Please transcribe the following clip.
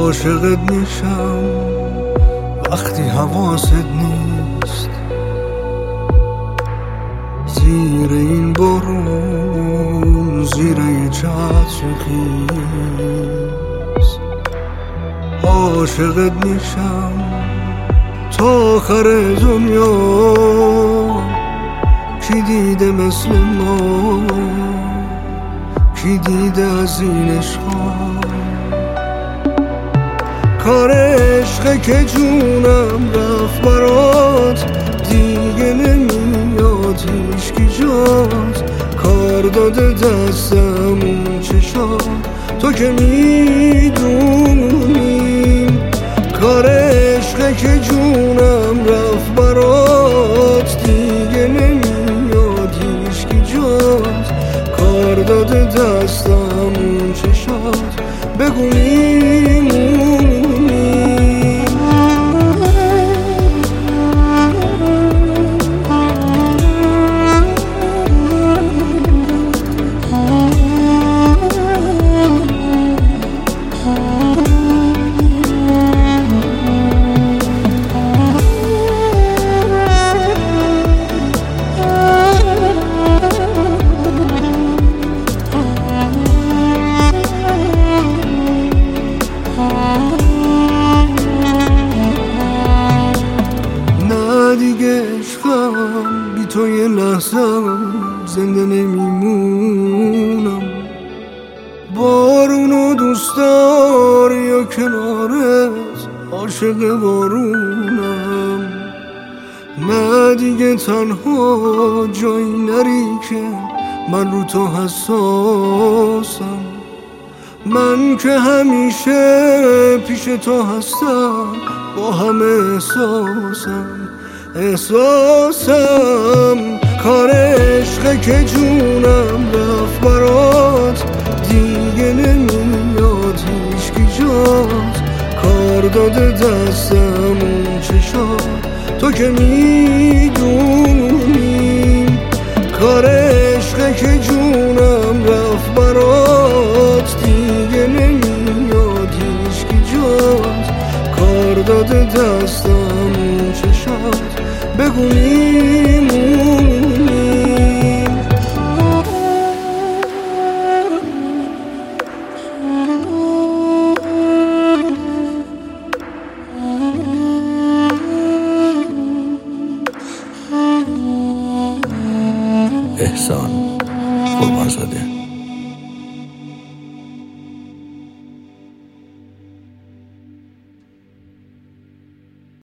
عاشقت میشم وقتی حواست نیست، زیر این بارون، زیر یه چتر خیس. عاشقت میشم تا آخر دنیا. کی دیده مثل ما، کی دیده از این عشقا؟ کار عشقه که جونم رفت برات، دیگه نمیاد هیچکی جات. کار داده دستم اون چشات، تو که میدونی. کار عشقه که جونم رفت برات، دیگه نمیاد هیچکی جات. کار داده دستم اون چشات، بگو میمونی. دیگه عشقم بی تو یه لحظه زنده نمیمونم. بارونو دوست داری یا کنارت عاشق بارونم؟ نه دیگه تنها جایی نری که من رو تو حساسم. من که همیشه پیش تو هستم، با همه احساسم. کار عشقه که جونم رفت برات، دیگه نمیاد هیچکی جات. کار داده دستم اون چشات، تو که میدونی. کار عشقه که جونم رفت برات، دیگه نمیاد هیچکی جات. کار داده دستم اون چشات، بگو میمونی. احسان قربانزاده.